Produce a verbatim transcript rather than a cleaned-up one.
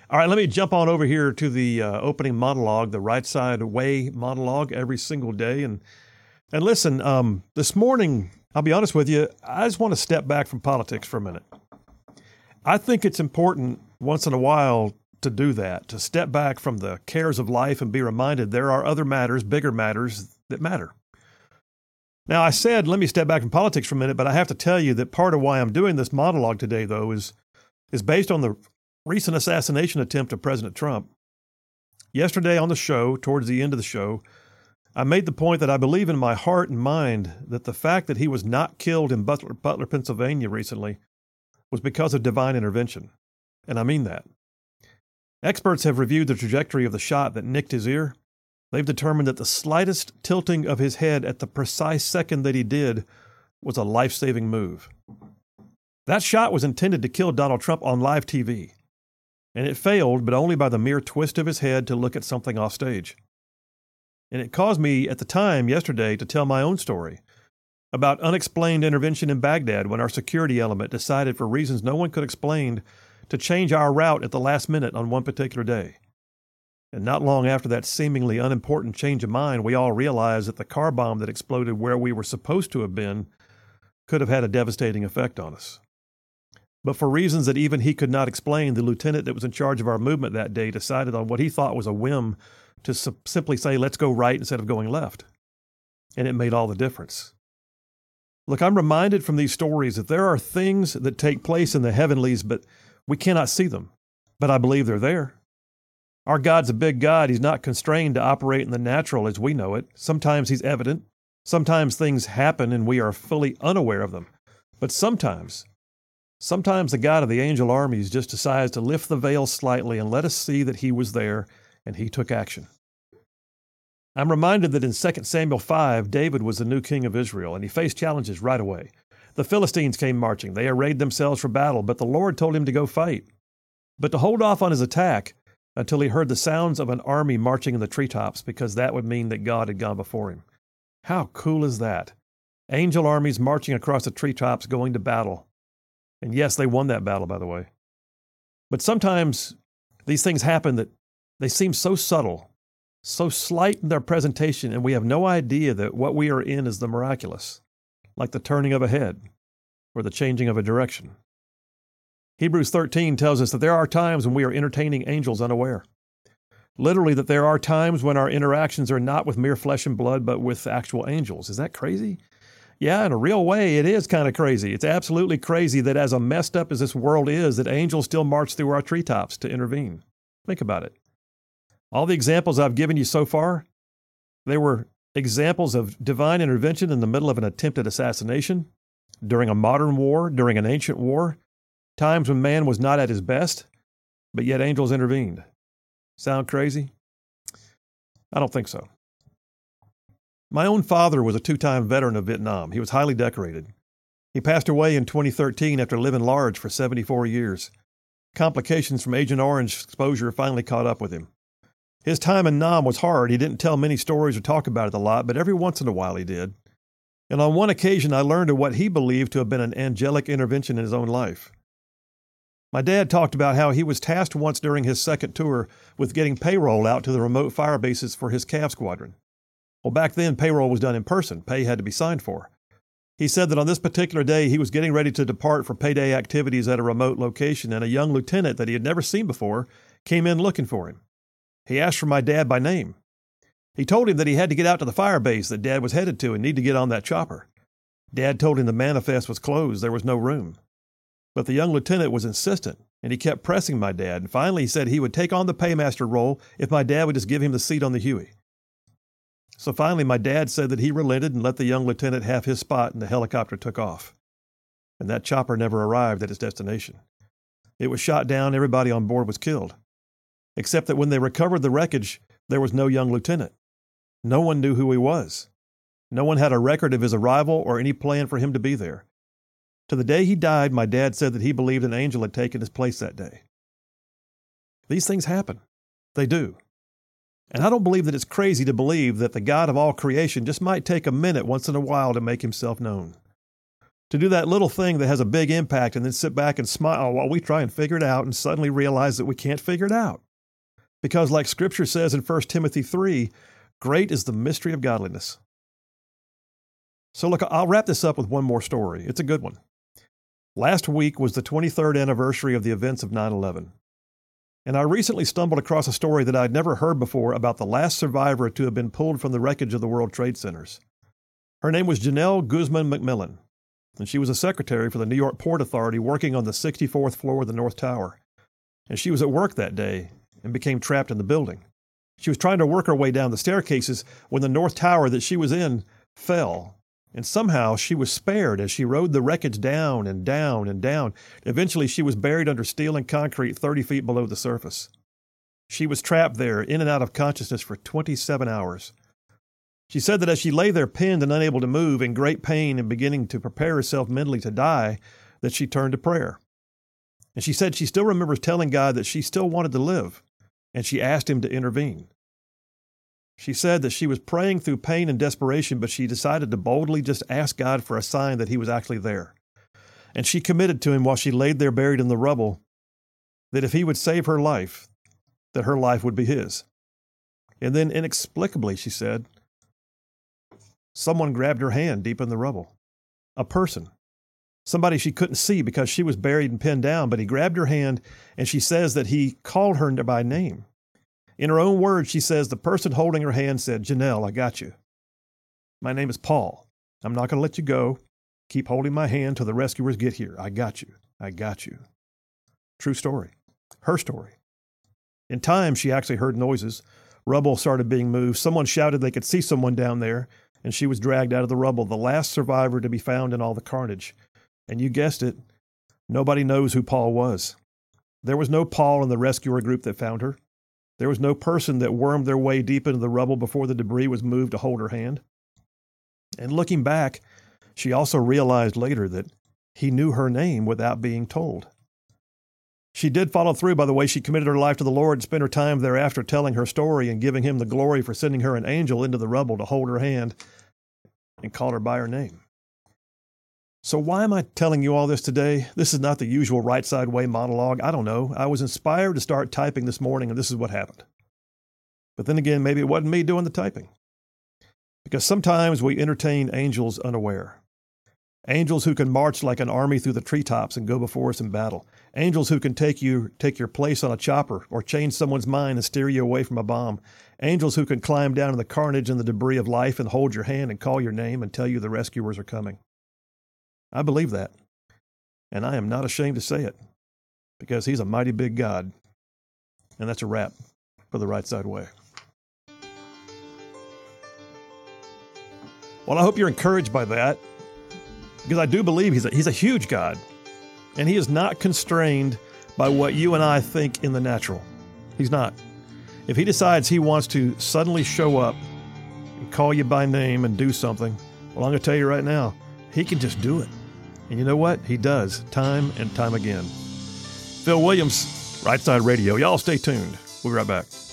All right, let me jump on over here to the uh, opening monologue, the Right Side Way monologue every single day. And and listen, um, this morning, I'll be honest with you, I just want to step back from politics for a minute. I think it's important once in a while to do that, to step back from the cares of life and be reminded there are other matters, bigger matters that matter. Now, I said, let me step back from politics for a minute, but I have to tell you that part of why I'm doing this monologue today, though, is, is based on the recent assassination attempt of President Trump. Yesterday on the show, towards the end of the show, I made the point that I believe in my heart and mind that the fact that he was not killed in Butler, Butler, Pennsylvania recently was because of divine intervention. And I mean that. Experts have reviewed the trajectory of the shot that nicked his ear. They've determined that the slightest tilting of his head at the precise second that he did was a life-saving move. That shot was intended to kill Donald Trump on live T V. And it failed, but only by the mere twist of his head to look at something off stage. And it caused me, at the time, yesterday, to tell my own story about unexplained intervention in Baghdad when our security element decided, for reasons no one could explain, to change our route at the last minute on one particular day. And not long after that seemingly unimportant change of mind, we all realized that the car bomb that exploded where we were supposed to have been could have had a devastating effect on us. But for reasons that even he could not explain, the lieutenant that was in charge of our movement that day decided on what he thought was a whim to su- simply say, let's go right instead of going left. And it made all the difference. Look, I'm reminded from these stories that there are things that take place in the heavenlies, but we cannot see them. But I believe they're there. Our God's a big God. He's not constrained to operate in the natural as we know it. Sometimes he's evident. Sometimes things happen and we are fully unaware of them. But sometimes... Sometimes the God of the angel armies just decides to lift the veil slightly and let us see that he was there and he took action. I'm reminded that in Second Samuel five, David was the new king of Israel, and he faced challenges right away. The Philistines came marching. They arrayed themselves for battle, but the Lord told him to go fight, but to hold off on his attack until he heard the sounds of an army marching in the treetops, because that would mean that God had gone before him. How cool is that? Angel armies marching across the treetops going to battle. And yes, they won that battle, by the way. But sometimes these things happen that they seem so subtle, so slight in their presentation, and we have no idea that what we are in is the miraculous, like the turning of a head or the changing of a direction. Hebrews thirteen tells us that there are times when we are entertaining angels unaware. Literally, that there are times when our interactions are not with mere flesh and blood, but with actual angels. Is that crazy? Yeah, in a real way, it is kind of crazy. It's absolutely crazy that as a messed up as this world is, that angels still march through our treetops to intervene. Think about it. All the examples I've given you so far, they were examples of divine intervention in the middle of an attempted assassination, during a modern war, during an ancient war, times when man was not at his best, but yet angels intervened. Sound crazy? I don't think so. My own father was a two-time veteran of Vietnam. He was highly decorated. He passed away in twenty thirteen after living large for seventy-four years. Complications from Agent Orange exposure finally caught up with him. His time in Nam was hard. He didn't tell many stories or talk about it a lot, but every once in a while he did. And on one occasion I learned of what he believed to have been an angelic intervention in his own life. My dad talked about how he was tasked once during his second tour with getting payroll out to the remote fire bases for his C A V squadron. Well, back then, payroll was done in person. Pay had to be signed for. He said that on this particular day, he was getting ready to depart for payday activities at a remote location, and a young lieutenant that he had never seen before came in looking for him. He asked for my dad by name. He told him that he had to get out to the fire base that Dad was headed to and need to get on that chopper. Dad told him the manifest was closed. There was no room. But the young lieutenant was insistent, and he kept pressing my dad, and finally he said he would take on the paymaster role if my dad would just give him the seat on the Huey. So finally, my dad said that he relented and let the young lieutenant have his spot, and the helicopter took off. And that chopper never arrived at its destination. It was shot down, everybody on board was killed. Except that when they recovered the wreckage, there was no young lieutenant. No one knew who he was. No one had a record of his arrival or any plan for him to be there. To the day he died, my dad said that he believed an angel had taken his place that day. These things happen. They do. And I don't believe that it's crazy to believe that the God of all creation just might take a minute once in a while to make himself known. To do that little thing that has a big impact and then sit back and smile while we try and figure it out and suddenly realize that we can't figure it out. Because like Scripture says in First Timothy three, great is the mystery of godliness. So look, I'll wrap this up with one more story. It's a good one. Last week was the twenty-third anniversary of the events of nine eleven. And I recently stumbled across a story that I'd never heard before about the last survivor to have been pulled from the wreckage of the World Trade Centers. Her name was Janelle Guzman McMillan, and she was a secretary for the New York Port Authority working on the sixty-fourth floor of the North Tower. And she was at work that day and became trapped in the building. She was trying to work her way down the staircases when the North Tower that she was in fell. And somehow she was spared as she rode the wreckage down and down and down. Eventually she was buried under steel and concrete thirty feet below the surface. She was trapped there, in and out of consciousness for twenty-seven hours. She said that as she lay there pinned and unable to move, in great pain and beginning to prepare herself mentally to die, that she turned to prayer. And she said she still remembers telling God that she still wanted to live, and she asked Him to intervene. She said that she was praying through pain and desperation, but she decided to boldly just ask God for a sign that He was actually there. And she committed to Him while she laid there buried in the rubble, that if He would save her life, that her life would be His. And then inexplicably, she said, someone grabbed her hand deep in the rubble. A person. Somebody she couldn't see because she was buried and pinned down, but he grabbed her hand, and she says that he called her by name. In her own words, she says, the person holding her hand said, Janelle, I got you. My name is Paul. I'm not going to let you go. Keep holding my hand till the rescuers get here. I got you. I got you. True story. Her story. In time, she actually heard noises. Rubble started being moved. Someone shouted they could see someone down there, and she was dragged out of the rubble, the last survivor to be found in all the carnage. And you guessed it, nobody knows who Paul was. There was no Paul in the rescuer group that found her. There was no person that wormed their way deep into the rubble before the debris was moved to hold her hand. And looking back, she also realized later that he knew her name without being told. She did follow through by the way she committed her life to the Lord and spent her time thereafter telling her story and giving Him the glory for sending her an angel into the rubble to hold her hand and call her by her name. So why am I telling you all this today? This is not the usual Right Side Way monologue. I don't know. I was inspired to start typing this morning, and this is what happened. But then again, maybe it wasn't me doing the typing. Because sometimes we entertain angels unaware. Angels who can march like an army through the treetops and go before us in battle. Angels who can take you, take your place on a chopper or change someone's mind and steer you away from a bomb. Angels who can climb down in the carnage and the debris of life and hold your hand and call your name and tell you the rescuers are coming. I believe that, and I am not ashamed to say it, because He's a mighty big God. And that's a wrap for the Right Side Way. Well, I hope you're encouraged by that, because I do believe He's a, he's a huge God, and He is not constrained by what you and I think in the natural. He's not. If He decides He wants to suddenly show up and call you by name and do something, well, I'm going to tell you right now, He can just do it. And you know what? He does, time and time again. Phil Williams, Right Side Radio. Y'all stay tuned. We'll be right back.